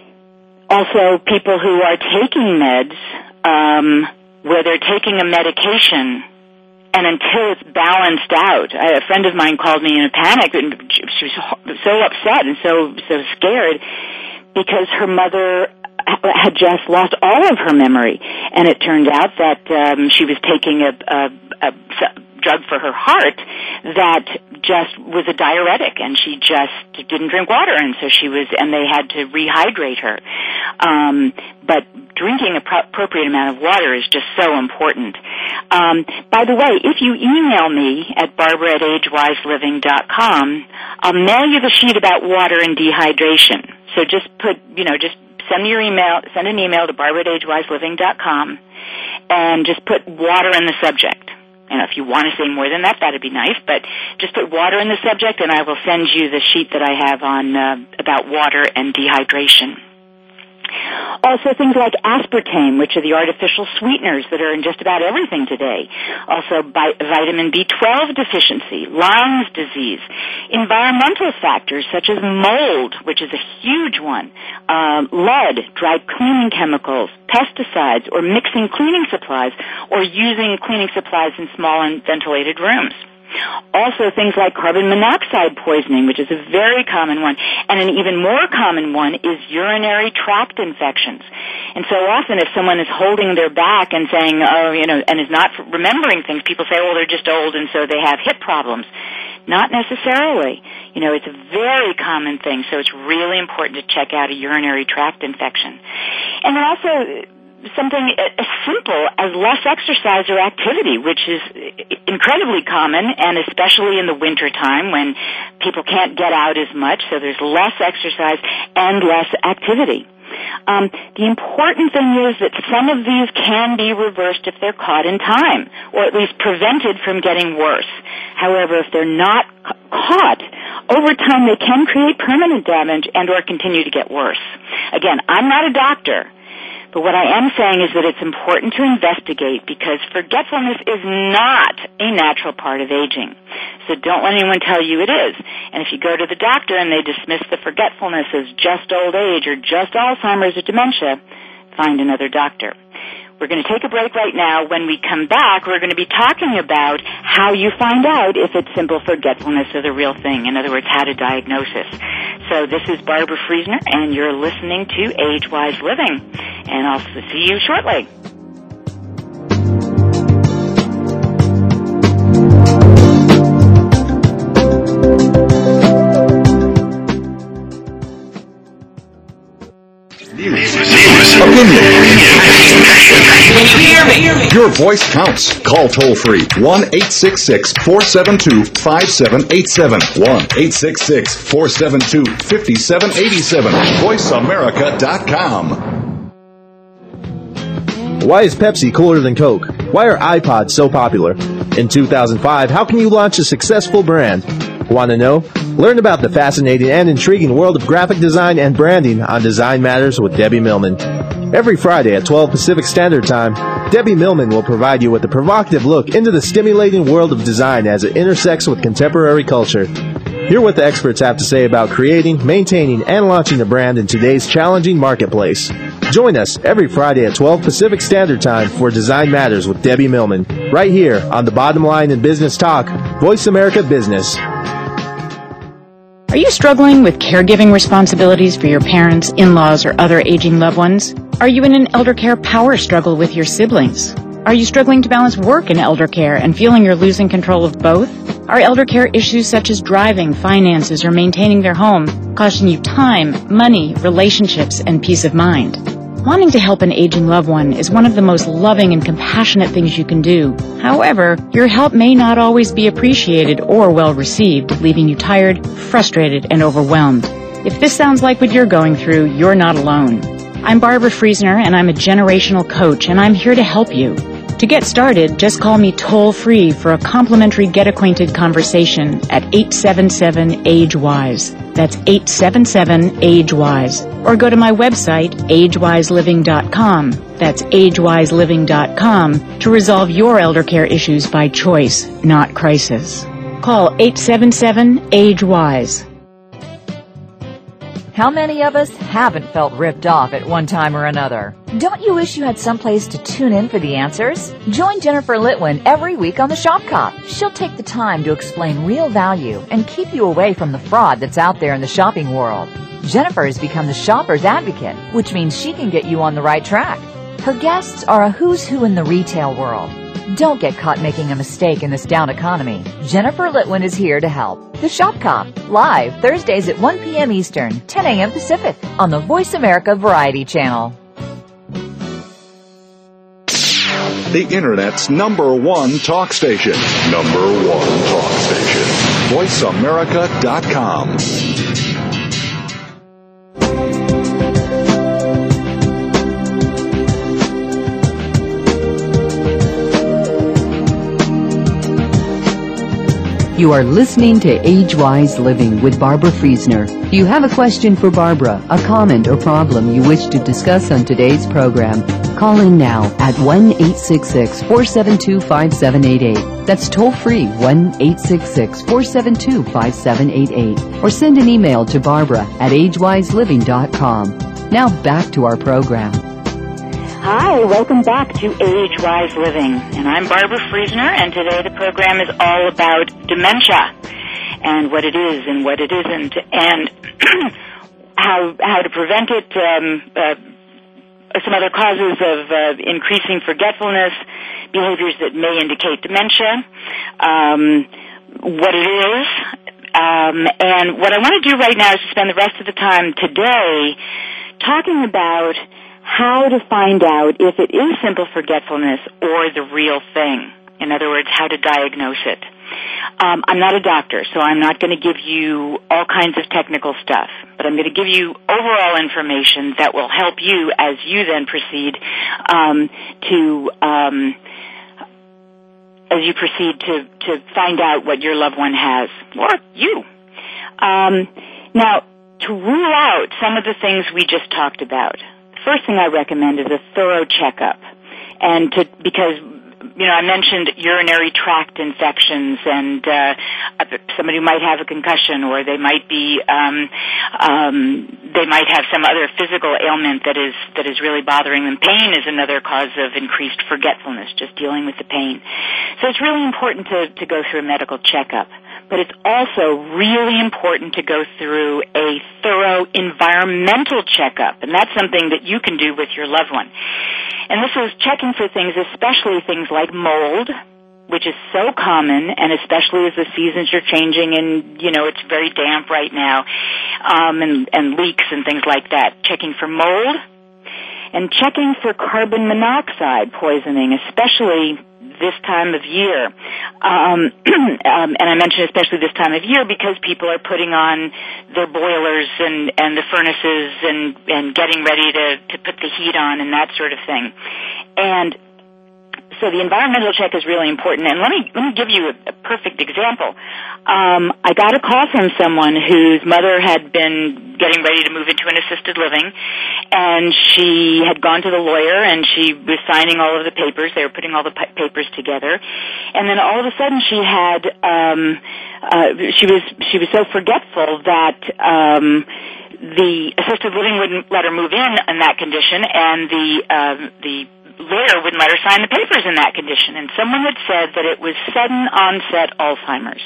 Also, people who are taking meds, um, where they're taking a medication, and until it's balanced out, I, a friend of mine called me in a panic, and she was so upset and so so scared because her mother had just lost all of her memory, and it turned out that um, she was taking a, a, a drug for her heart that just was a diuretic, and she just didn't drink water, and so she was, and they had to rehydrate her. Um, but drinking an pro- appropriate amount of water is just so important. Um, by the way, if you email me at barbara at age wise living dot com, I'll mail you the sheet about water and dehydration. So just put, you know, just send me your email, send an email to barbara at age wise living dot com, and just put water in the subject. And if you want to say more than that, that'd be nice, but just put water in the subject and I will send you the sheet that I have on uh, about water and dehydration. Also, things like aspartame, which are the artificial sweeteners that are in just about everything today. Also, bi- vitamin B twelve deficiency, Lyme's disease, environmental factors such as mold, which is a huge one, um, lead, dry cleaning chemicals, pesticides, or mixing cleaning supplies, or using cleaning supplies in small and ventilated rooms. Also, things like carbon monoxide poisoning, which is a very common one, and an even more common one is urinary tract infections. And so often if someone is holding their back and saying, oh, you know, and is not remembering things, people say, oh, they're just old and so they have hip problems. Not necessarily. You know, it's a very common thing, so it's really important to check out a urinary tract infection. And then also something as simple as less exercise or activity, which is incredibly common, and especially in the winter time when people can't get out as much, so there's less exercise and less activity. Um, the important thing is that some of these can be reversed if they're caught in time, or at least prevented from getting worse. However, if they're not caught, over time they can create permanent damage and or continue to get worse. Again, I'm not a doctor, but what I am saying is that it's important to investigate because forgetfulness is not a natural part of aging. So don't let anyone tell you it is. And if you go to the doctor and they dismiss the forgetfulness as just old age or just Alzheimer's or dementia, find another doctor. We're going to take a break right now. When we come back, we're going to be talking about how you find out if it's simple forgetfulness or the real thing. In other words, how to diagnose it. So this is Barbara Friesner, and you're listening to Age Wise Living. And I'll see you shortly. Your voice counts. Call toll free one eight six six, four seven two, five seven eight seven. one eight six six, four seven two, five seven eight seven. voice america dot com. Why is Pepsi cooler than Coke? Why are iPods so popular? In two thousand five, how can you launch a successful brand? Want to know? Learn about the fascinating and intriguing world of graphic design and branding on Design Matters with Debbie Millman. Every Friday at twelve Pacific Standard Time, Debbie Millman will provide you with a provocative look into the stimulating world of design as it intersects with contemporary culture. Hear what the experts have to say about creating, maintaining, and launching a brand in today's challenging marketplace. Join us every Friday at twelve Pacific Standard Time for Design Matters with Debbie Millman, right here on the Bottom Line in Business Talk, Voice America Business. Are you struggling with caregiving responsibilities for your parents, in-laws, or other aging loved ones? Are you in an elder care power struggle with your siblings? Are you struggling to balance work and elder care and feeling you're losing control of both? Are elder care issues such as driving, finances, or maintaining their home costing you time, money, relationships, and peace of mind? Wanting to help an aging loved one is one of the most loving and compassionate things you can do. However, your help may not always be appreciated or well received, leaving you tired, frustrated, and overwhelmed. If this sounds like what you're going through, you're not alone. I'm Barbara Friesner, and I'm a generational coach, and I'm here to help you. To get started, just call me toll-free for a complimentary get-acquainted conversation at eight seven seven, age wise. That's eight seven seven, age wise. Or go to my website, age wise living dot com. That's age wise living dot com to resolve your elder care issues by choice, not crisis. Call eight seven seven, age wise. How many of us haven't felt ripped off at one time or another? Don't you wish you had someplace to tune in for the answers? Join Jennifer Litwin every week on the Shop Cop. She'll take the time to explain real value and keep you away from the fraud that's out there in the shopping world. Jennifer has become the shopper's advocate, which means she can get you on the right track. Her guests are a who's who in the retail world. Don't get caught making a mistake in this down economy. Jennifer Litwin is here to help. The Shop Cop, live Thursdays at one p.m. Eastern, ten a.m. Pacific, on the Voice America Variety Channel. The Internet's number one talk station. Number one talk station. voice america dot com. You are listening to Age Wise Living with Barbara Friesner. Do you have a question for Barbara, a comment or problem you wish to discuss on today's program? Call in now at one eight six six, four seven two, five seven eight eight. That's toll free, one eight six six, four seven two, five seven eight eight. Or send an email to Barbara at age wise living dot com. Now back to our program. Hi, welcome back to Age Wise Living, and I'm Barbara Friesner, and today the program is all about dementia and what it is and what it isn't, and how how to prevent it, um, uh, some other causes of uh, increasing forgetfulness, behaviors that may indicate dementia, um, what it is, um, and what I want to do right now is to spend the rest of the time today talking about how to find out if it is simple forgetfulness or the real thing. In other words, how to diagnose it. Um, I'm not a doctor, so I'm not going to give you all kinds of technical stuff, but I'm going to give you overall information that will help you as you then proceed um, to um, as you proceed to, to find out what your loved one has, or you. Um, now, to rule out some of the things we just talked about, first thing I recommend is a thorough checkup, and to because you know I mentioned urinary tract infections, and uh, somebody might have a concussion, or they might be um, um, they might have some other physical ailment that is that is really bothering them. Pain is another cause of increased forgetfulness, just dealing with the pain. So it's really important to to go through a medical checkup. But it's also really important to go through a thorough environmental checkup, and that's something that you can do with your loved one. And this is checking for things, especially things like mold, which is so common, and especially as the seasons are changing and, you know, it's very damp right now, um, and, and leaks and things like that. Checking for mold and checking for carbon monoxide poisoning, especially this time of year. Um, um, and I mention especially this time of year because people are putting on their boilers and, and the furnaces and, and getting ready to, to put the heat on and that sort of thing. And so the environmental check is really important. And let me, let me give you a, a perfect example. Um, I got a call from someone whose mother had been getting ready to move into an assisted living, and she had gone to the lawyer, and she was signing all of the papers. They were putting all the p- papers together. And then all of a sudden she had, um, uh, she was, she was so forgetful that, um, the assisted living wouldn't let her move in in that condition, and the, uh, the, lawyer wouldn't let her sign the papers in that condition, and someone had said that it was sudden onset Alzheimer's.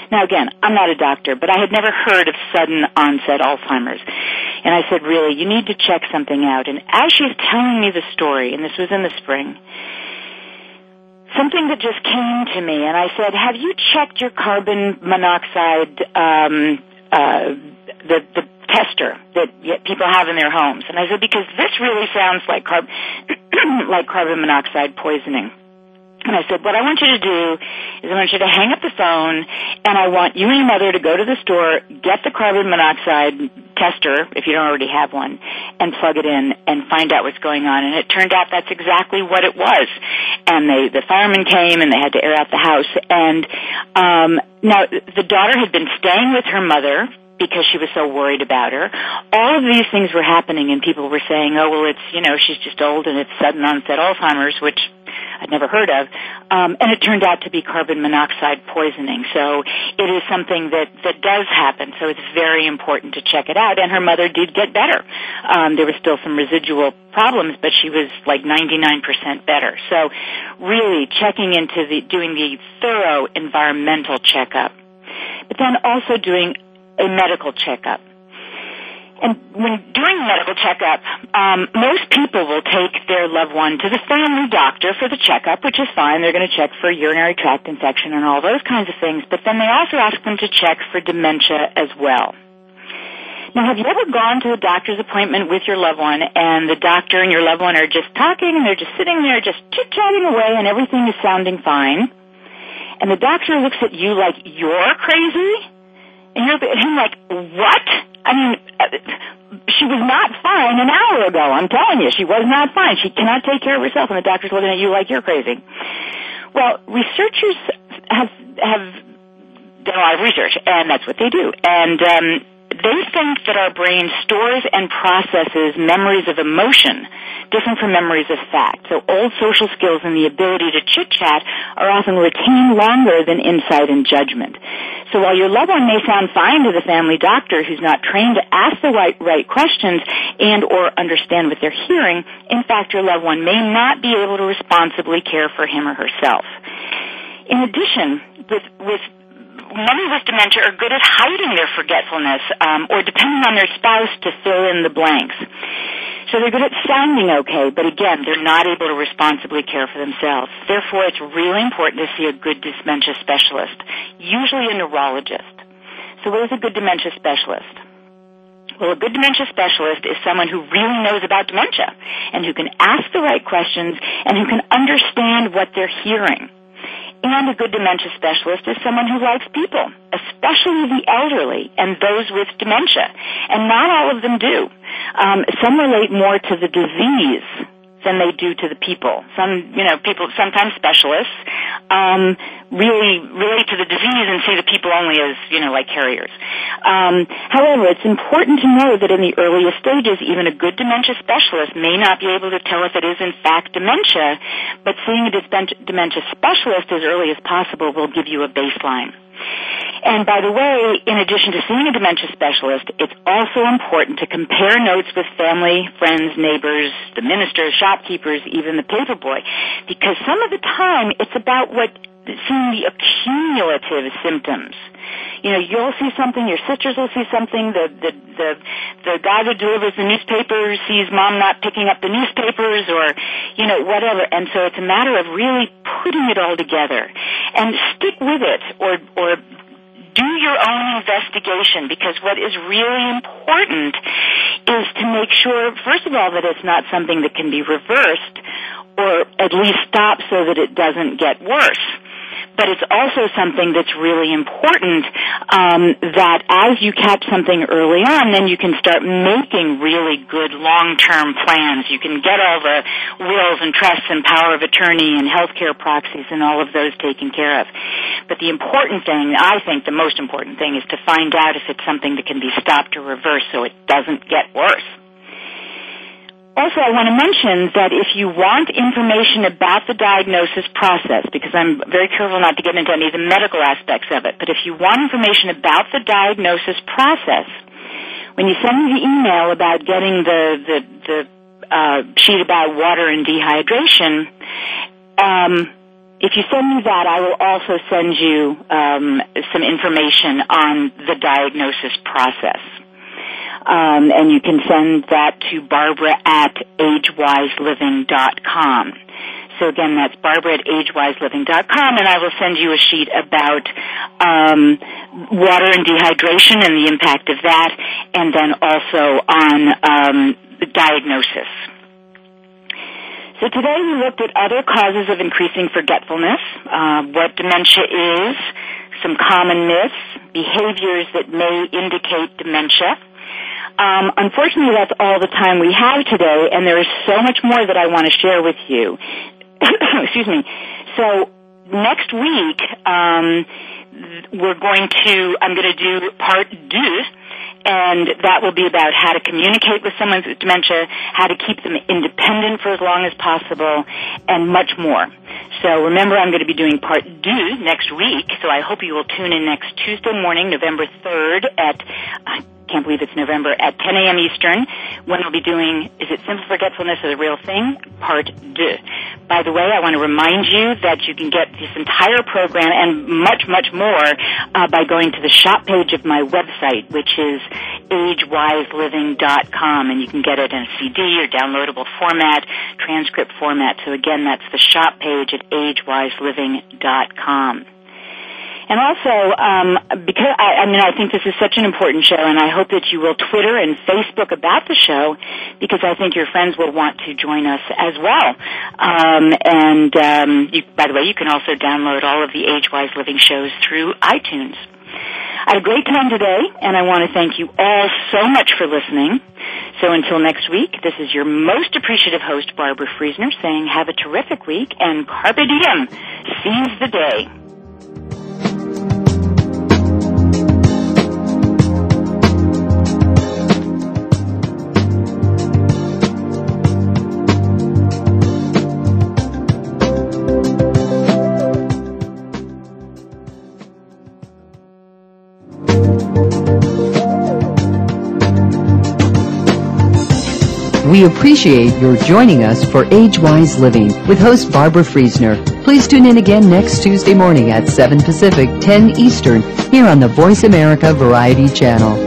Now, again, I'm not a doctor, but I had never heard of sudden onset Alzheimer's. And I said, really, you need to check something out. And as she was telling me the story, and this was in the spring, something that just came to me, and I said, have you checked your carbon monoxide, um, uh, the, the tester that people have in their homes? And I said, because this really sounds like carb, like carbon monoxide poisoning. And I said, what I want you to do is I want you to hang up the phone, and I want you and your mother to go to the store, get the carbon monoxide tester, if you don't already have one, and plug it in and find out what's going on. And it turned out that's exactly what it was. And they, the firemen came, and they had to air out the house. And um, now the daughter had been staying with her mother because she was so worried about her. All of these things were happening, and people were saying, oh, well, it's, you know, she's just old and it's sudden onset Alzheimer's, which I'd never heard of. Um, and it turned out to be carbon monoxide poisoning. So it is something that, that does happen. So it's very important to check it out. And her mother did get better. Um, there were still some residual problems, but she was like ninety-nine percent better. So really checking into the, doing the thorough environmental checkup, but then also doing a medical checkup. And when doing a medical checkup, um, most people will take their loved one to the family doctor for the checkup, which is fine. They're going to check for urinary tract infection and all those kinds of things. But then they also ask them to check for dementia as well. Now, have you ever gone to a doctor's appointment with your loved one, and the doctor and your loved one are just talking, and they're just sitting there just chit-chatting away, and everything is sounding fine? And the doctor looks at you like you're crazy? And you're and him like, what? I mean, she was not fine an hour ago. I'm telling you, she was not fine. She cannot take care of herself, and the doctor's looking at you like you're crazy. Well, researchers have have done a lot of research, and that's what they do. And um, they think that our brain stores and processes memories of emotion different from memories of fact. So old social skills and the ability to chit-chat are often retained longer than insight and judgment. So while your loved one may sound fine to the family doctor who's not trained to ask the right, right questions and or understand what they're hearing, in fact, your loved one may not be able to responsibly care for him or herself. In addition, with, with many with dementia are good at hiding their forgetfulness um, or depending on their spouse to fill in the blanks. So they're good at sounding okay, but again, they're not able to responsibly care for themselves. Therefore, it's really important to see a good dementia specialist, usually a neurologist. So what is a good dementia specialist? Well, a good dementia specialist is someone who really knows about dementia and who can ask the right questions and who can understand what they're hearing. And a good dementia specialist is someone who likes people, especially the elderly and those with dementia. And not all of them do. Um, some relate more to the disease than they do to the people. Some, you know, people, sometimes specialists, um, really relate to the disease and see the people only as, you know, like carriers. Um, however, it's important to know that in the earliest stages, even a good dementia specialist may not be able to tell if it is in fact dementia, but seeing a dementia specialist as early as possible will give you a baseline. And by the way, in addition to seeing a dementia specialist, it's also important to compare notes with family, friends, neighbors, the ministers, shopkeepers, even the paperboy, because some of the time it's about what seeing the accumulative symptoms. You know, you'll see something, your sisters will see something, the, the, the, the guy that delivers the newspapers sees mom not picking up the newspapers or, you know, whatever. And so it's a matter of really putting it all together and stick with it or, or do your own investigation, because what is really important is to make sure, first of all, that it's not something that can be reversed or at least stopped so that it doesn't get worse. But it's also something that's really important, um, that as you catch something early on, then you can start making really good long-term plans. You can get all the wills and trusts and power of attorney and healthcare proxies and all of those taken care of. But the important thing, I think the most important thing, is to find out if it's something that can be stopped or reversed so it doesn't get worse. Also, I want to mention that if you want information about the diagnosis process, because I'm very careful not to get into any of the medical aspects of it, but if you want information about the diagnosis process, when you send me the email about getting the, the, the uh, sheet about water and dehydration, um, if you send me that, I will also send you um, some information on the diagnosis process. Um, and you can send that to Barbara at age wise living dot com. So again, that's Barbara at age wise living dot com, and I will send you a sheet about um, water and dehydration and the impact of that, and then also on um, the diagnosis. So today we looked at other causes of increasing forgetfulness, uh, what dementia is, some common myths, behaviors that may indicate dementia. Um, unfortunately, that's all the time we have today, and there is so much more that I want to share with you. Excuse me. So next week, um, we're going to, I'm going to do part deux, and that will be about how to communicate with someone with dementia, how to keep them independent for as long as possible, and much more. So remember, I'm going to be doing part deux next week, so I hope you will tune in next Tuesday morning, November third at... Uh, can't believe it's November, at ten a.m. Eastern, when we'll be doing Is It Simple Forgetfulness or the Real Thing? Part deux. By the way, I want to remind you that you can get this entire program and much, much more uh, by going to the shop page of my website, which is age wise living dot com, and you can get it in a C D or downloadable format, transcript format. So again, that's the shop page at age wise living dot com. And also, um, because I, I mean, I think this is such an important show, and I hope that you will Twitter and Facebook about the show, because I think your friends will want to join us as well. Um, and um, you, by the way, you can also download all of the Age-Wise Living shows through iTunes. I had a great time today, and I want to thank you all so much for listening. So until next week, this is your most appreciative host, Barbara Friesner, saying have a terrific week, and carpe diem, seize the day. We appreciate your joining us for Age-Wise Living with host Barbara Friesner. Please tune in again next Tuesday morning at seven Pacific, ten Eastern, here on the Voice America Variety Channel.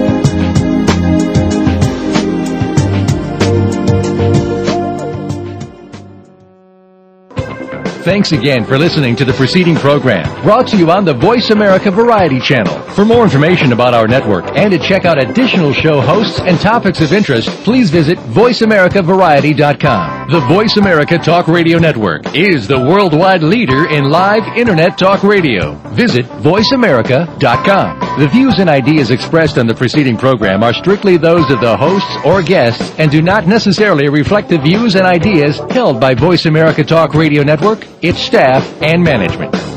Thanks again for listening to the preceding program, brought to you on the Voice America Variety Channel. For more information about our network and to check out additional show hosts and topics of interest, please visit voice america variety dot com. The Voice America Talk Radio Network is the worldwide leader in live Internet talk radio. Visit voice america dot com. The views and ideas expressed on the preceding program are strictly those of the hosts or guests and do not necessarily reflect the views and ideas held by Voice America Talk Radio Network, its staff, and management.